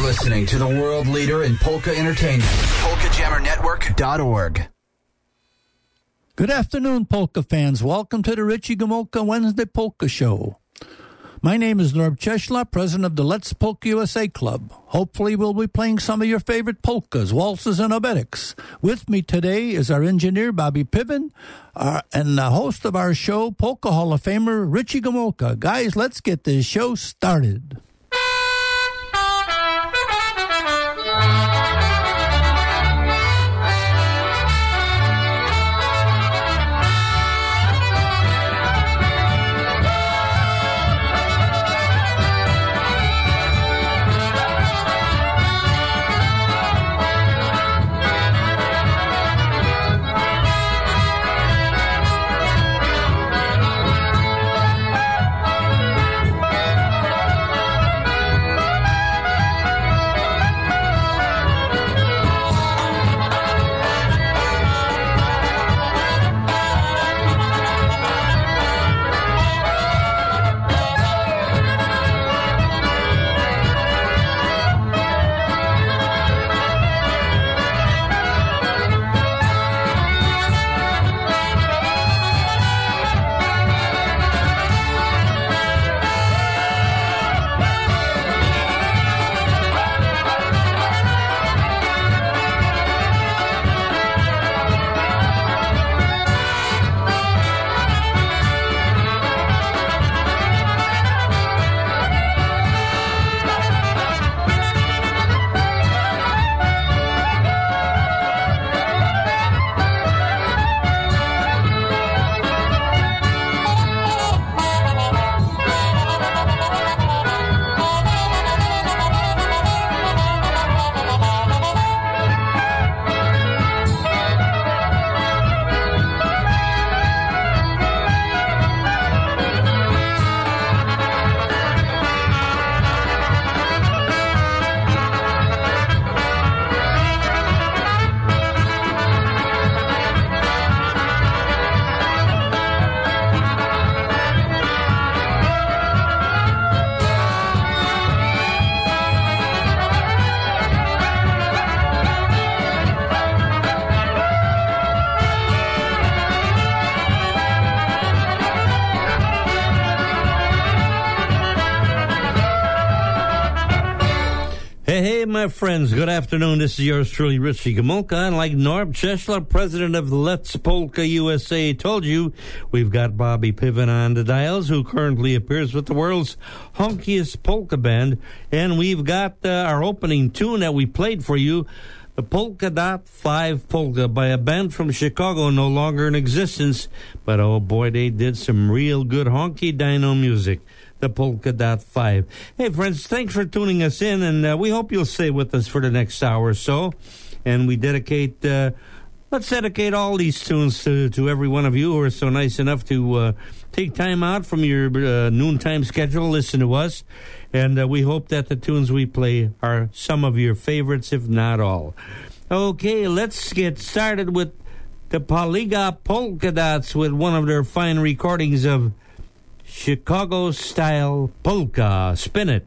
listening to the world leader in polka entertainment. PolkaJammerNetwork.org. Good afternoon, polka fans. Welcome to the Richie Gomulka Wednesday Polka Show. My name is Norb Cheshla, president of the Let's Polka USA Club. Hopefully we'll be playing some of your favorite polkas, waltzes, and obedics. With me today is our engineer, Bobby Piven, and the host of our show, Polka Hall of Famer, Richie Gomulka. Guys, let's get this show started. Hey, my friends, good afternoon. This is yours truly, Richie Gomulka. And like Norb Cheshla, president of the Let's Polka USA, told you, we've got Bobby Piven on the dials, who currently appears with the world's hunkiest polka band. And we've got our opening tune that we played for you, the Polka.5 Polka by a band from Chicago, no longer in existence. But oh boy, they did some real good honky dino music. The Polka.5. Hey, friends, thanks for tuning us in, and we hope you'll stay with us for the next hour or so. And we dedicate, let's dedicate all these tunes to every one of you who are so nice enough to take time out from your noontime schedule, listen to us. And we hope that the tunes we play are some of your favorites, if not all. Okay, let's get started with the Poliga Polka Dots with one of their fine recordings of Chicago-style polka. Spin it.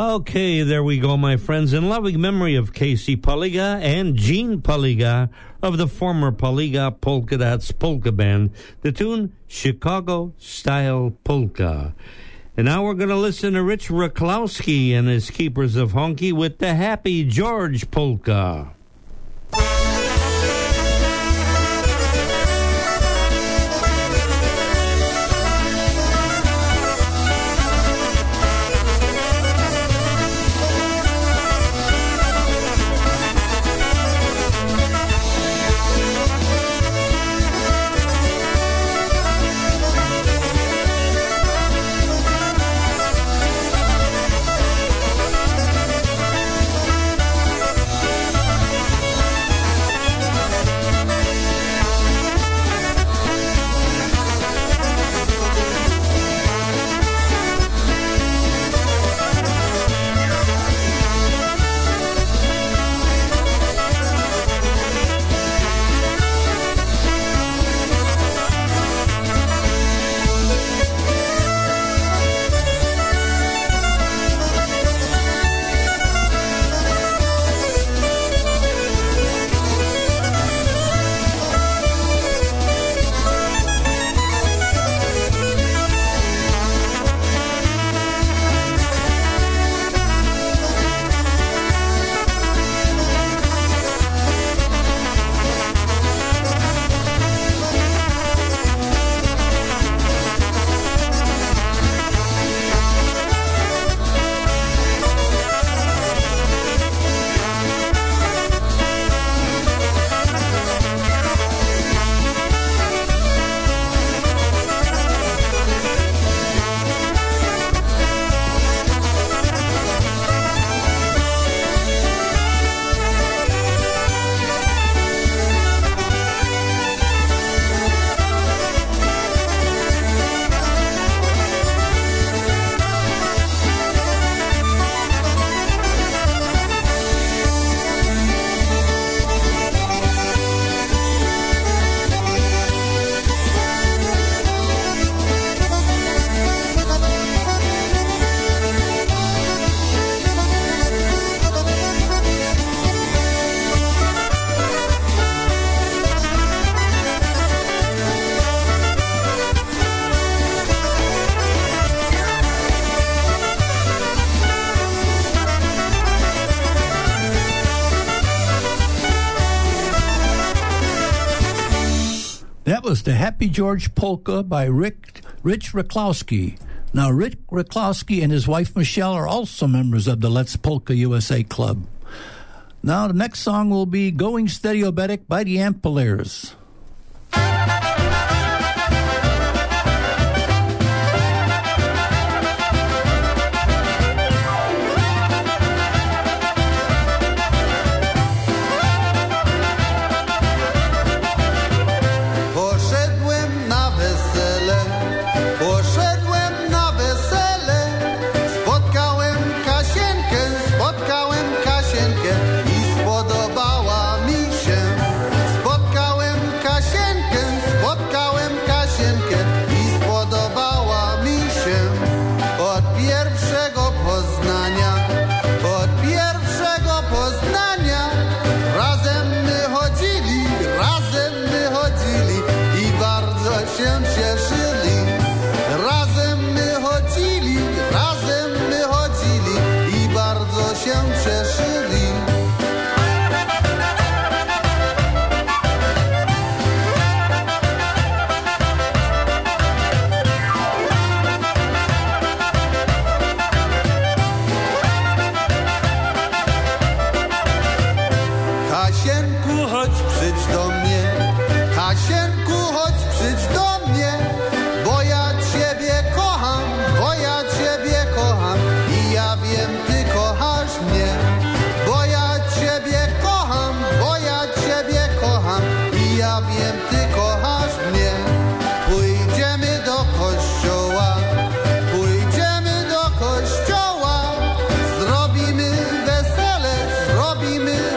Okay, there we go, my friends. In loving memory of Casey Paliga and Gene Paliga of the former Paliga Polka Dots Polka Band, the tune Chicago Style Polka. And now we're going to listen to Rich Raklowski and his Keepers of Honky with the Happy George Polka. That was the Happy George Polka by Rich Raklowski. Now, Rich Raklowski and his wife Michelle are also members of the Let's Polka USA Club. Now, the next song will be Going Stereobetic by the Ampaliers.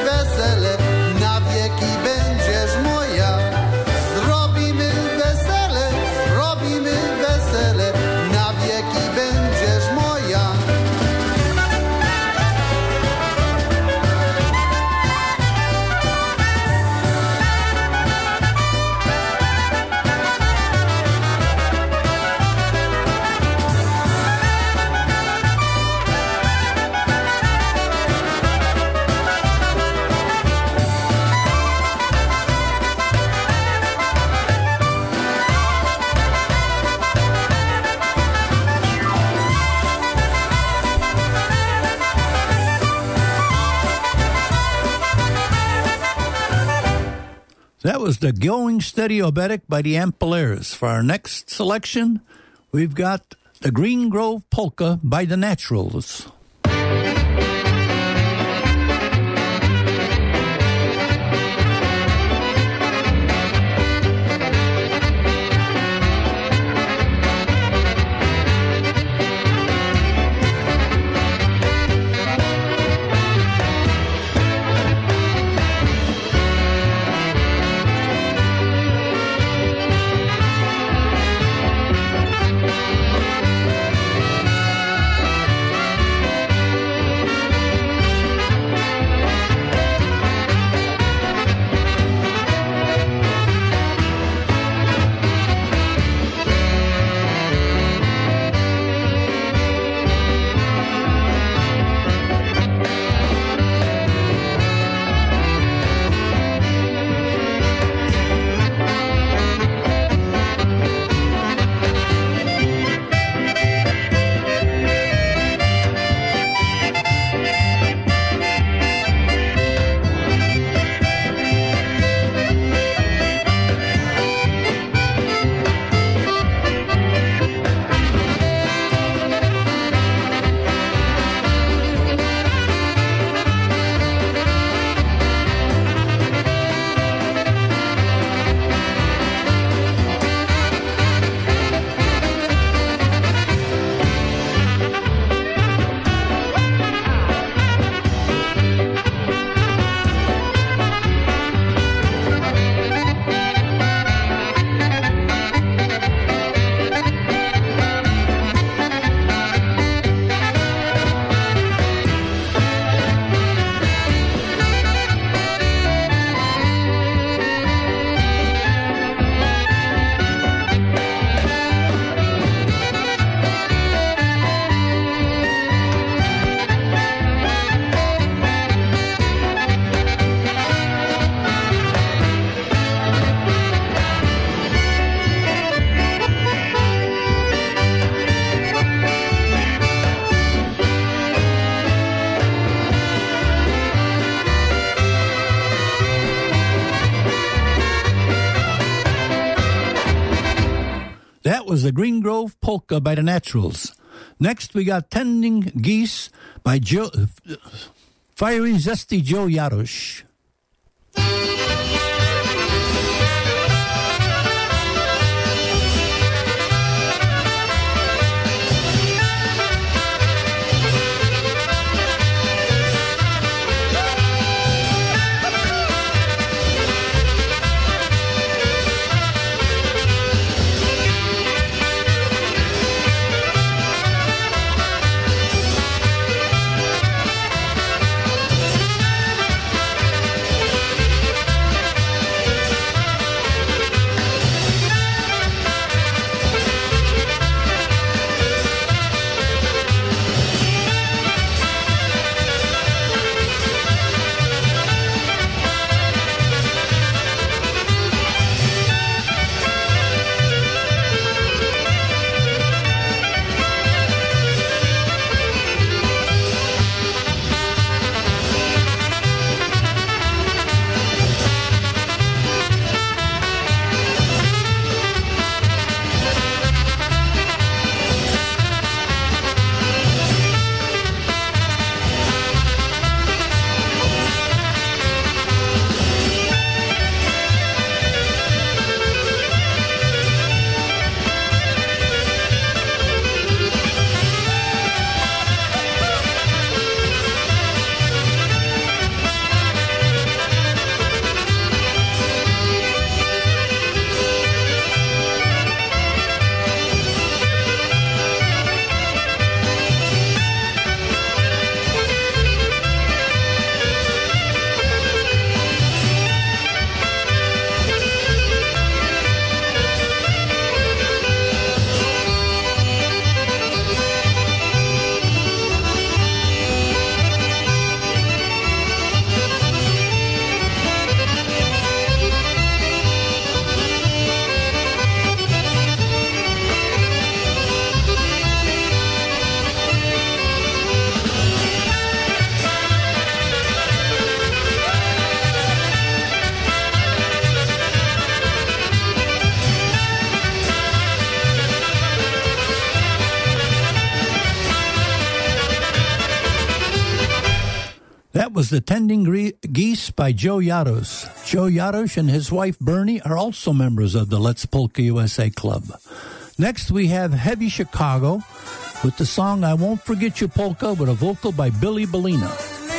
Na wieki będziesz moja. Zrobimy wesele. That was the Going Steady Oberek by the Ampelairs. For our next selection, we've got the Green Grove Polka by the Naturals. Was the Green Grove Polka by the Naturals. Next, we got Tending Geese by Fiery Zesty Joe Yarosh. was The Tending Geese by Joe Yaros. Joe Yaros and his wife Bernie are also members of the Let's Polka USA Club. Next, we have Heavy Chicago with the song I Won't Forget You Polka with a vocal by Billy Bellina.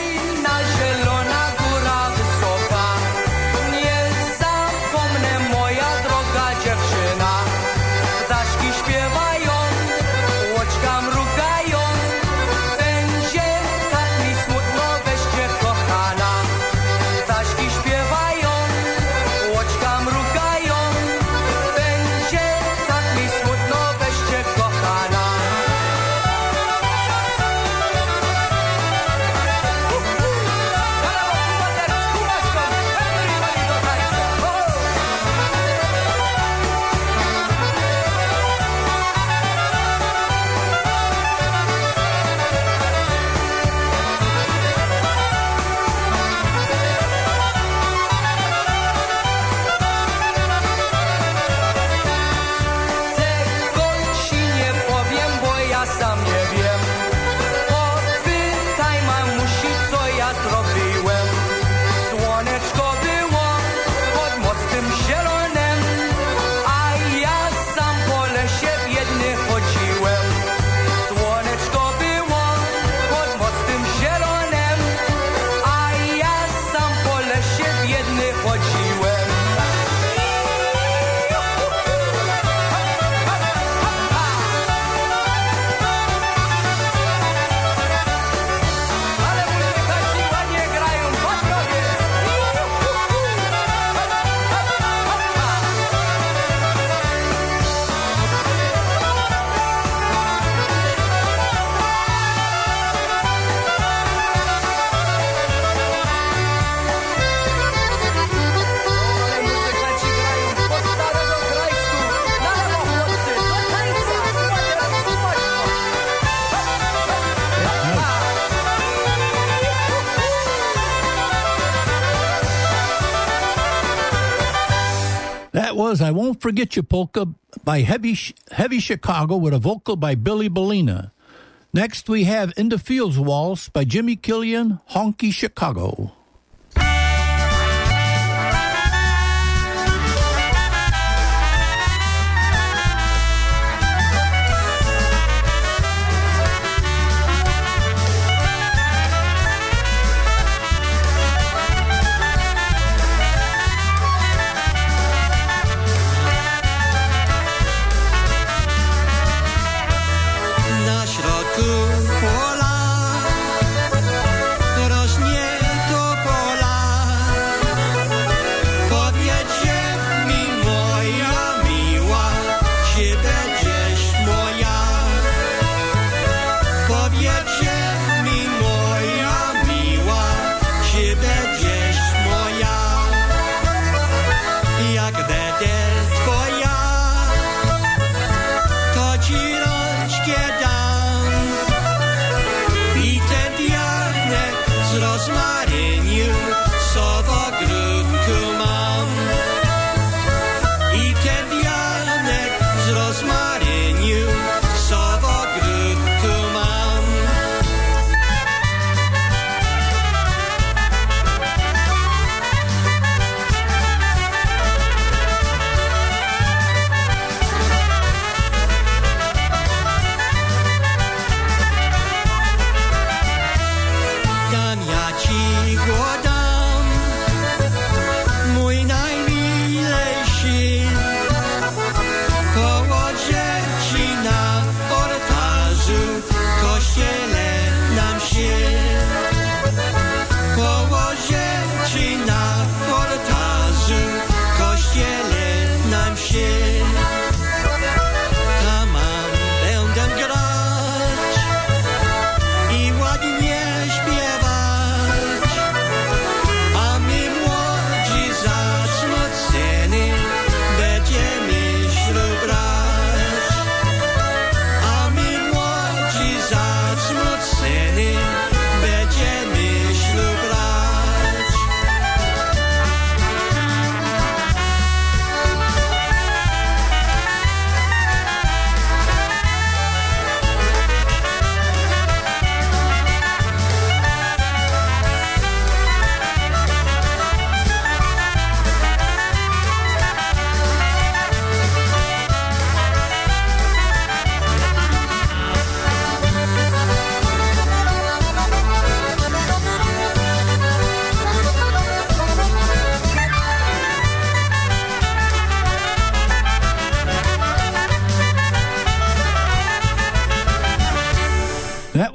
Was I Won't Forget You Polka by Heavy Chicago with a vocal by Billy Bellina. Next, we have In the Fields Waltz by Jimmy Killian, Honky Chicago. Pola rośnie to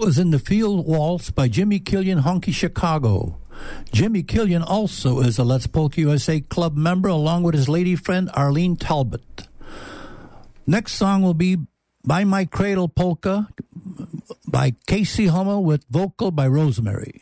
was In the Field Waltz by Jimmy Killian, Honky Chicago. Jimmy Killian also is a Let's Polka USA Club member, along with his lady friend Arlene Talbot. Next song will be By My Cradle Polka by Casey Hummel with vocal by Rosemary.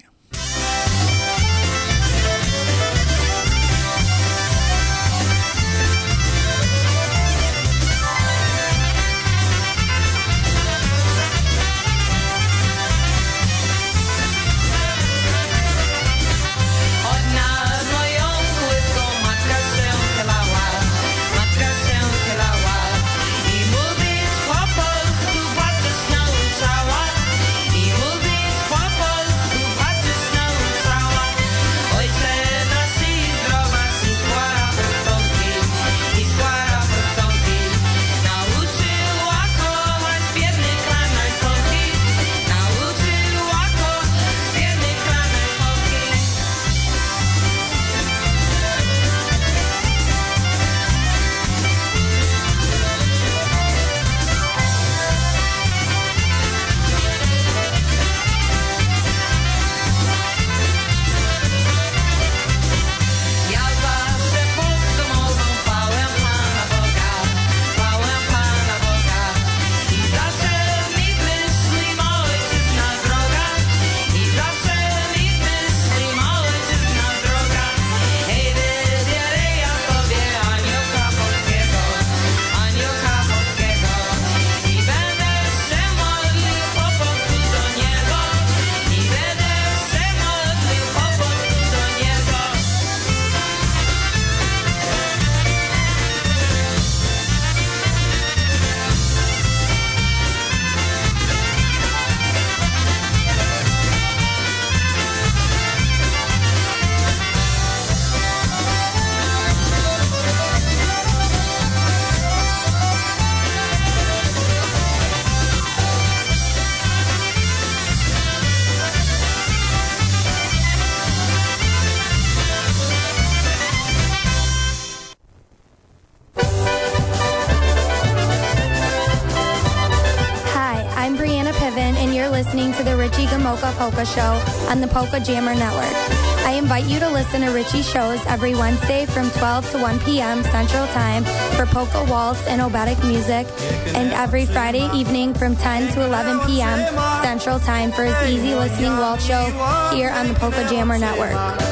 listening to the Richie Gamoka Polka Show on the Polka Jammer Network. I invite you to listen to Richie's shows every Wednesday from 12 to 1 p.m. Central Time for polka waltz and oberek music, and every Friday evening from 10 to 11 p.m. Central Time for his easy listening waltz show here on the Polka Jammer Network.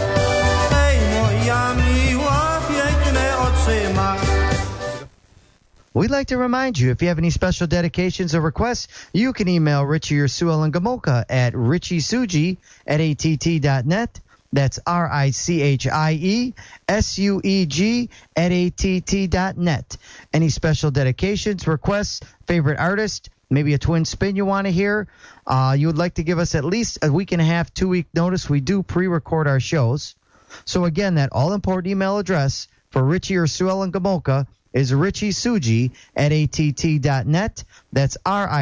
We'd like to remind you, if you have any special dedications or requests, you can email Richie or Sue Ellen Gamoka at richiesuji@att.net. That's RICHIESUEG@att.net. Any special dedications, requests, favorite artist, maybe a twin spin you want to hear, you would like to give us at least a week and a half, 2 week notice. We do pre-record our shows. So again, that all-important email address for Richie or Sue Ellen Gamoka is richiesuji@att.net. That's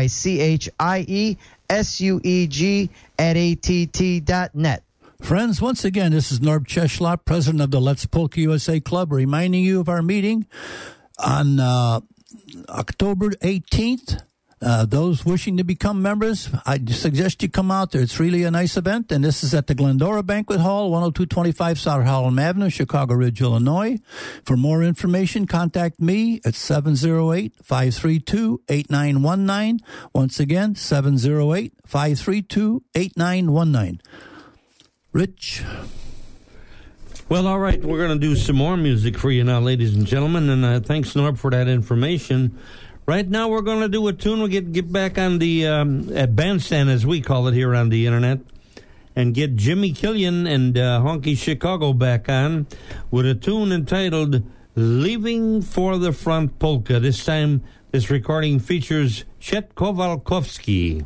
RICHIESUEG@att.net. Friends, once again, this is Norb Cheslop, president of the Let's Polka USA Club, reminding you of our meeting on October 18th. Those wishing to become members, I suggest you come out there. It's really a nice event, and this is at the Glendora Banquet Hall, 10225 South Harlem Avenue, Chicago Ridge, Illinois. For more information, contact me at 708-532-8919. Once again, 708-532-8919. Rich? Well, all right, we're going to do some more music for you now, ladies and gentlemen, and thanks, Norb, for that information. Right now, we're going to do a tune. We'll get back on the bandstand, as we call it here on the internet, and get Jimmy Killian and Honky Chicago back on with a tune entitled Leaving for the Front Polka. This time, this recording features Chet Kowalkowski.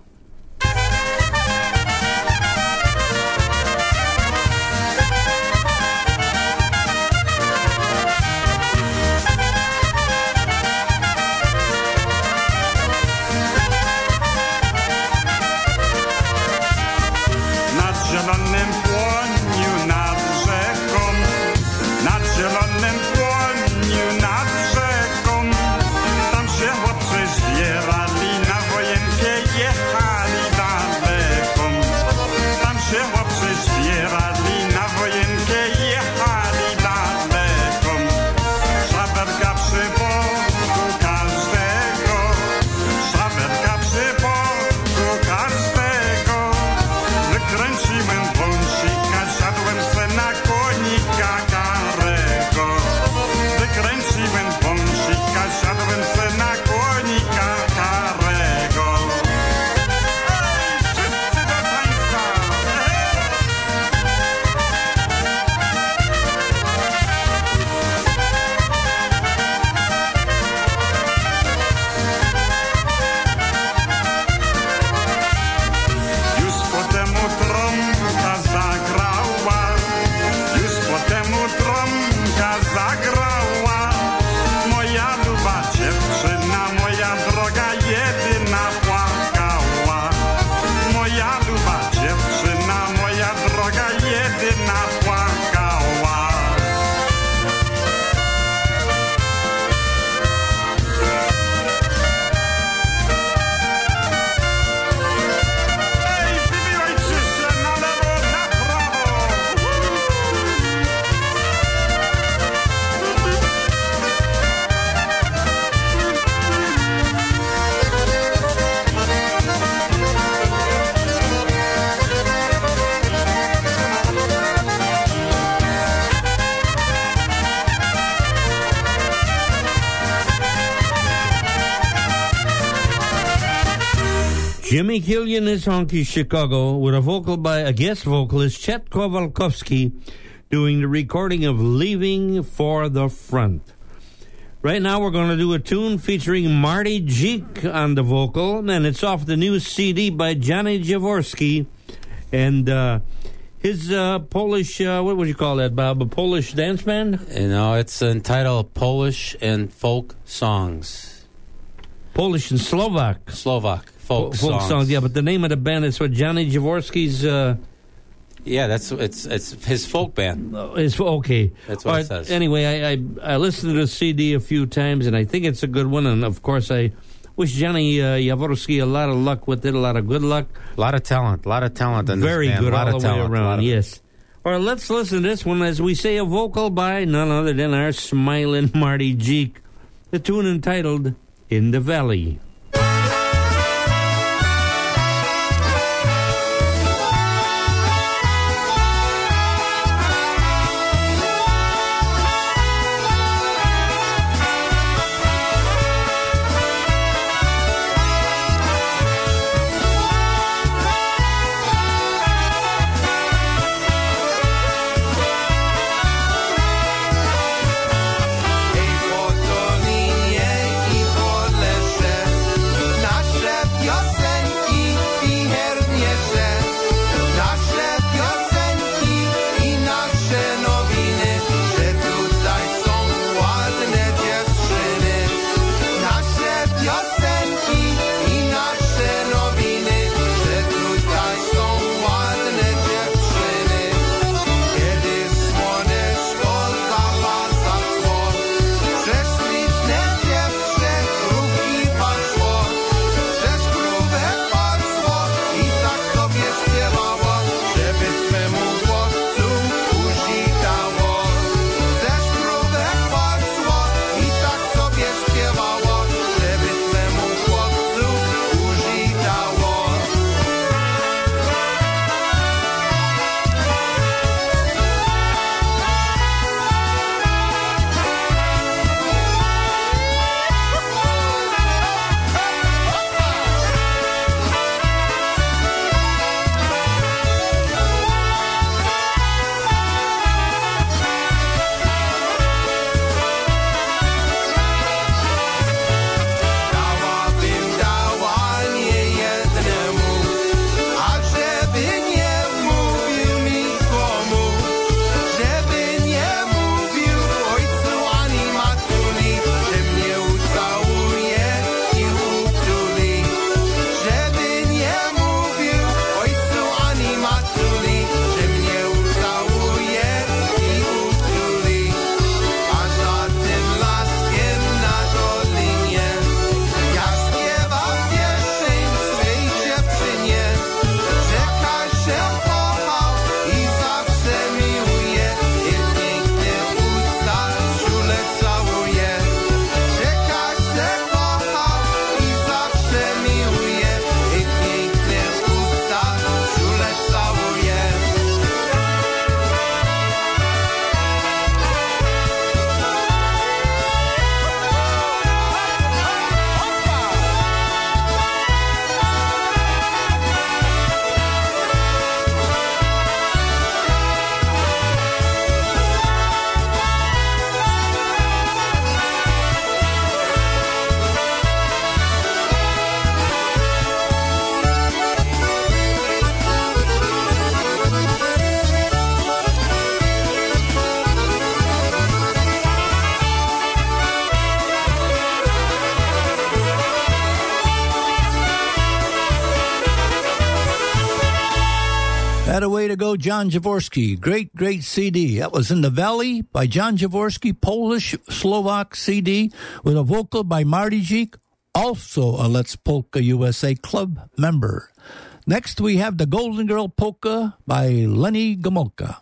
Zbierali na wojenkę jechać. Jimmy Killian is Honky Chicago with a guest vocalist, Chet Kowalkowski, doing the recording of Leaving for the Front. Right now we're going to do a tune featuring Marty Jeek on the vocal, and it's off the new CD by Johnny Jaworski, and his Polish, what would you call that, Bob, a Polish dance band? It's entitled Polish and Folk Songs. Polish and Slovak. Folk songs. Yeah, but the name of the band is what Johnny Jaworski's... it's his folk band. Okay. That's what it says. Anyway, I listened to the CD a few times, and I think it's a good one. And of course, I wish Johnny Jaworski a lot of luck with it, a lot of good luck. A lot of talent in this Very band. good all the way around, yes. yes. All right, let's listen to this one as we say a vocal by none other than our smiling Marty Jeek. The tune entitled In the Valley. Had a way to go, John Jaworski. Great, great CD. That was In the Valley by John Jaworski, Polish-Slovak CD with a vocal by Marty Jeek, also a Let's Polka USA Club member. Next, we have the Golden Girl Polka by Lenny Gomulka.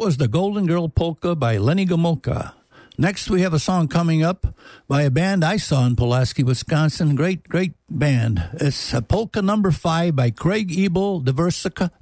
was the Golden Girl Polka by Lenny Gomulka. Next, we have a song coming up by a band I saw in Pulaski, Wisconsin. Great band. It's Polka Number 5 by Craig Ebel, Diversico.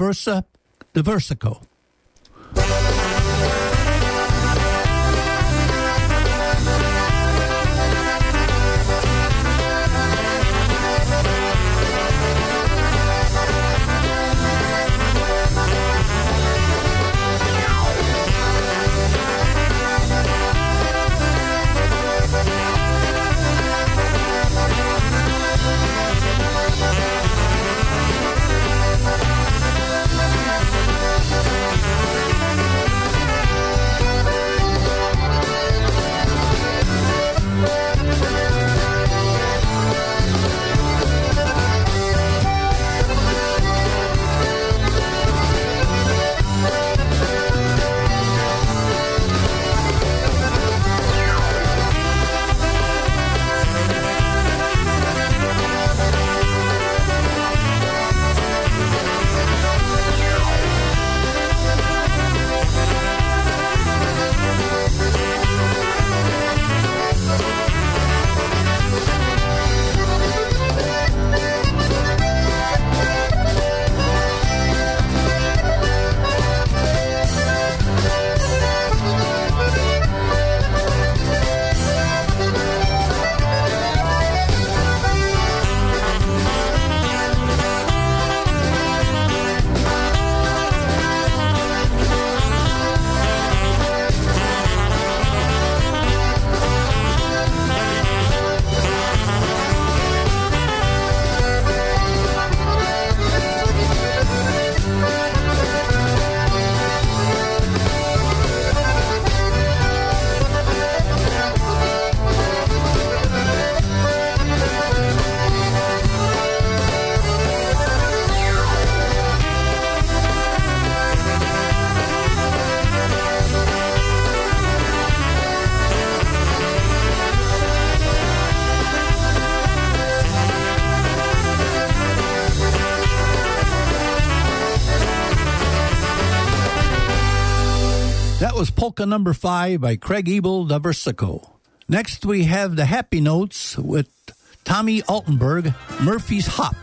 That was Polka Number 5 by Craig Ebel, Diversico. Next, we have the Happy Notes with Tommy Altenberg, Murphy's Hop.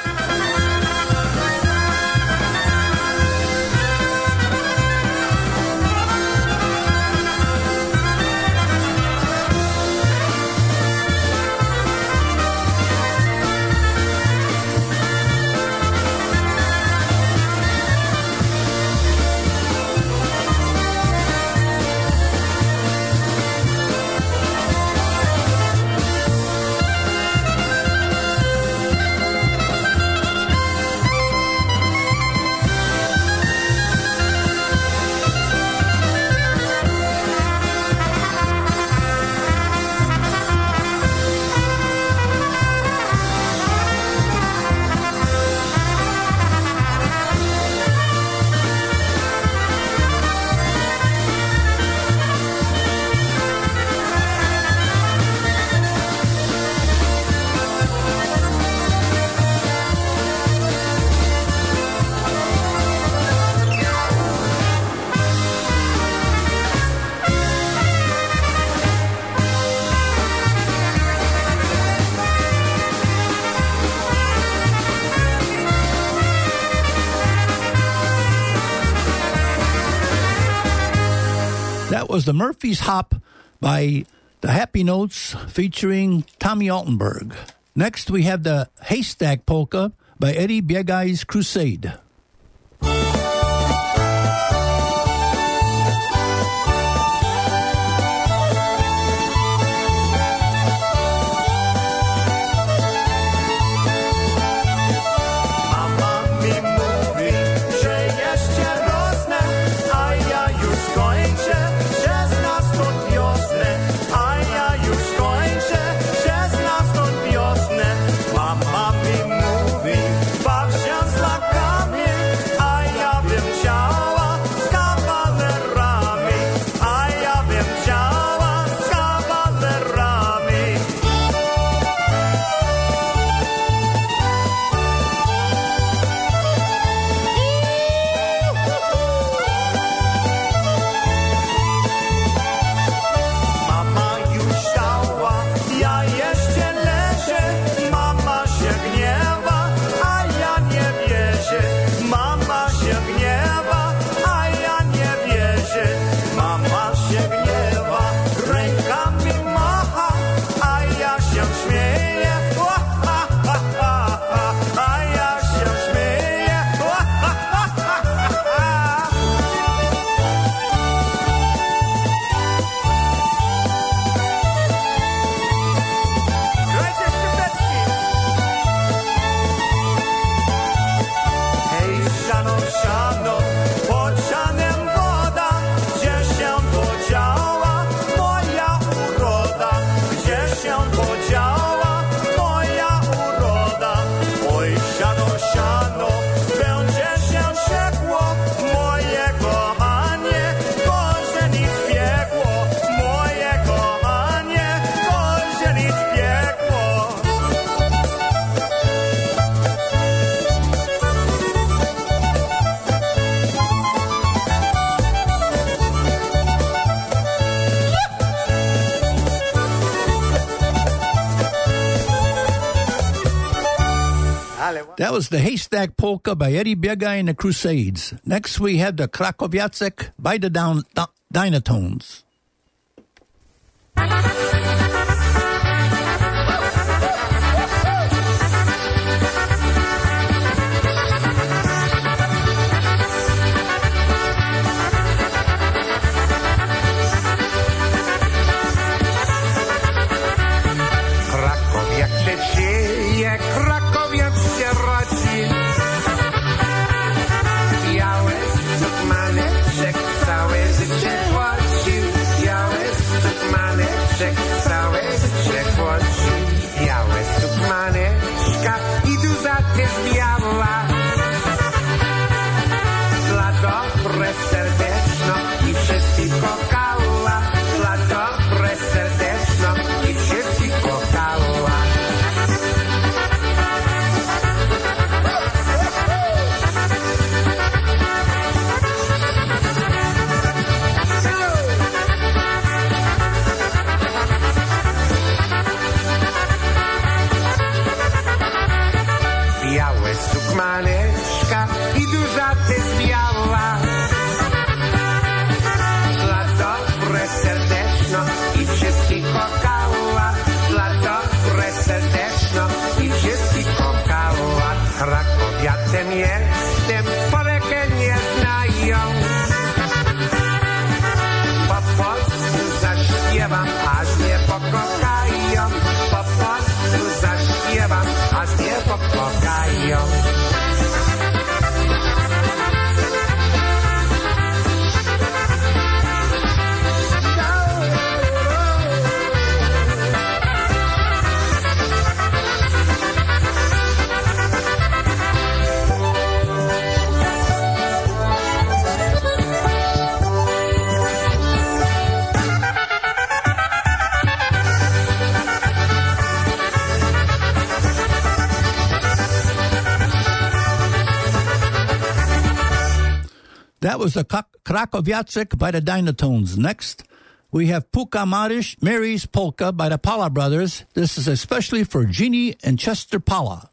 That was the Murphy's Hop by the Happy Notes featuring Tommy Altenberg. Next, we have the Haystack Polka by Eddie Biegai's Crusade. Mama mi mówi, baw się z lakami. That was the Haystack Polka by Eddie Biega and the Crusades. Next, we had the Krakowiacek by the Dynatones. Krakowiak się rodzi. Biały sukmaneczek całe życie chłodzi. Biały sukmaneczek całe życie chłodzi. Białe sukmaneczka i duża też biała. Dla dobre serdeczno i wszystko kochała. Dla dobre serdeczno i wszystko kochała. Białe sukmaneczka i duża też biała. Dla dobre serdeczno i wszystkich kochała. Dla dobre serdeczno i wszystkich kochała. Krakowiacem jestem, Polekę nie znają. Po prostu zaśpiewam, aż mnie pokochają. Po prostu zaśpiewam, aż mnie pokochają. That was the Krakowiacek by the Dynatones. Next, we have Puka Mary's Polka by the Pala Brothers. This is especially for Jeannie and Chester Pala.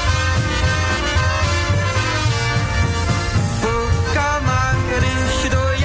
Puka Maryś do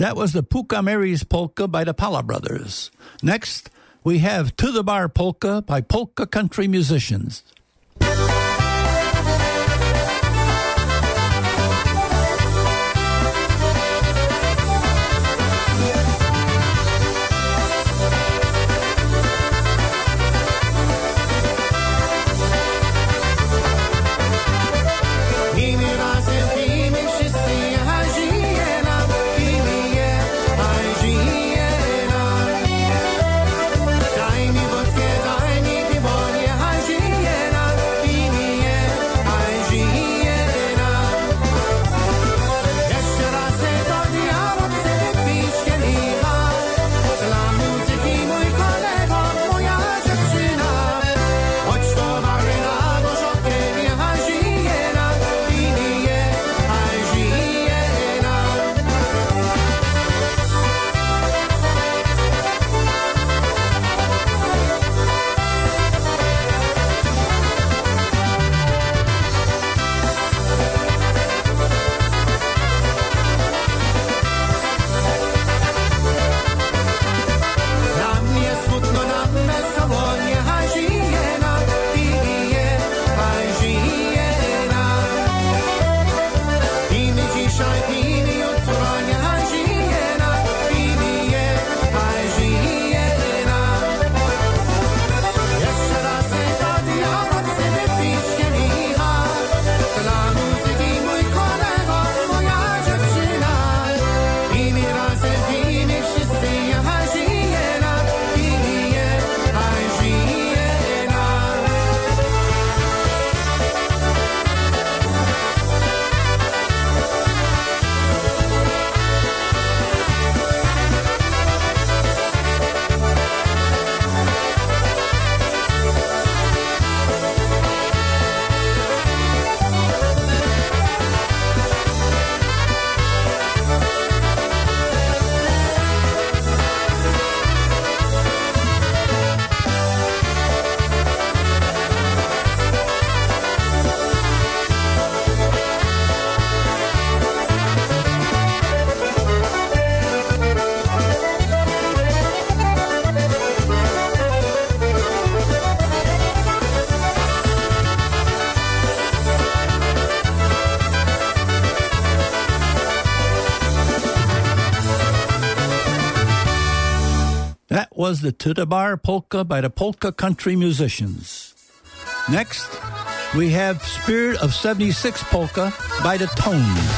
That was the Puka Mary's Polka by the Pala Brothers. Next, we have To the Bar Polka by Polka Country Musicians. That was the To the Bar Polka by the Polka Country Musicians. Next, we have Spirit of 76 Polka by the Tones.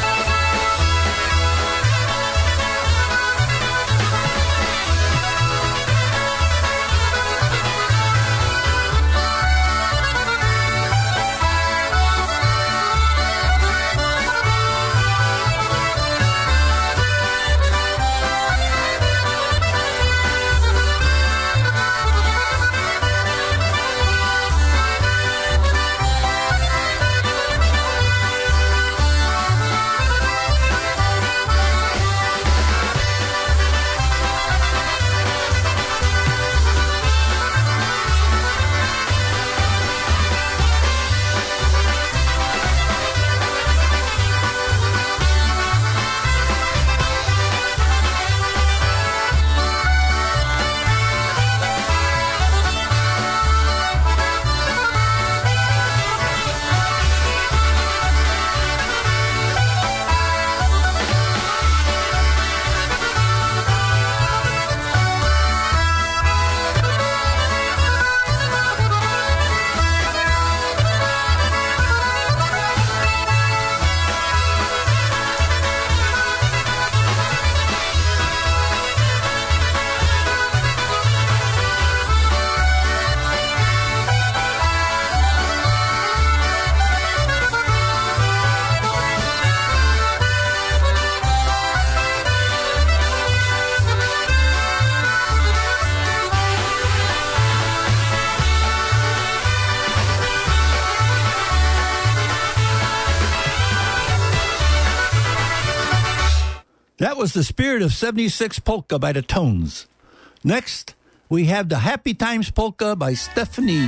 That was the Spirit of 76 Polka by the Tones. Next, we have the Happy Times Polka by Stephanie.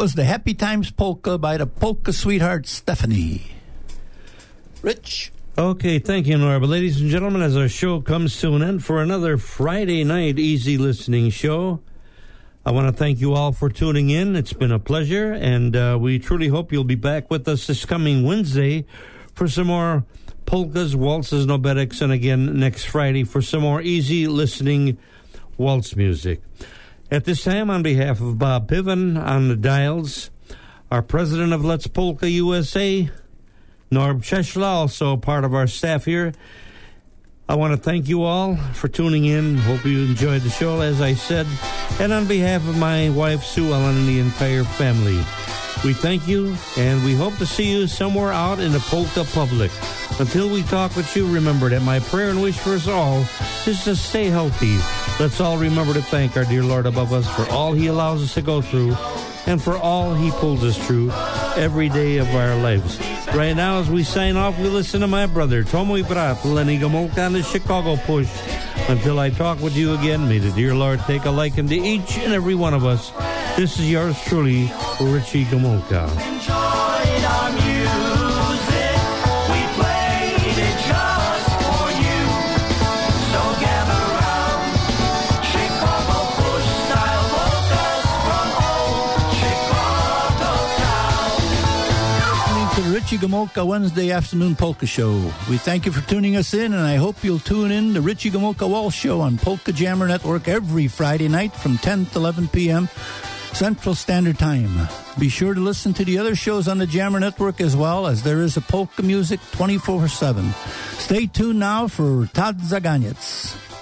was the Happy Times Polka by the Polka Sweetheart Stephanie. Rich? Okay, thank you, Nora. But ladies and gentlemen, as our show comes to an end for another Friday night easy listening show, I want to thank you all for tuning in. It's been a pleasure, and we truly hope you'll be back with us this coming Wednesday for some more polkas, waltzes, and obetics, and again next Friday for some more easy listening waltz music. At this time, on behalf of Bob Piven on the dials, our president of Let's Polka USA, Norb Cheshla, also part of our staff here, I want to thank you all for tuning in. Hope you enjoyed the show, as I said. And on behalf of my wife, Sue Ellen, and the entire family, we thank you, and we hope to see you somewhere out in the polka public. Until we talk with you, remember that my prayer and wish for us all is to stay healthy. Let's all remember to thank our dear Lord above us for all He allows us to go through and for all He pulls us through every day of our lives. Right now, as we sign off, we listen to my brother, Tomoy Brat, Lenny Gomolka on the Chicago Push. Until I talk with you again, may the dear Lord take a liking to each and every one of us. This is yours truly, Richie Gomolka. Enjoyed our music, we played it just for you. So gather round, Chicago Push style polkas from old Chicago town. Listening to the Richie Gomolka Wednesday afternoon polka show. We thank you for tuning us in, and I hope you'll tune in the Richie Gomolka Waltz show on Polka Jammer Network every Friday night from 10 to 11 p.m. Central Standard Time. Be sure to listen to the other shows on the Jammer Network as well, as there is a polka music 24/7. Stay tuned now for Todd Zaganiec.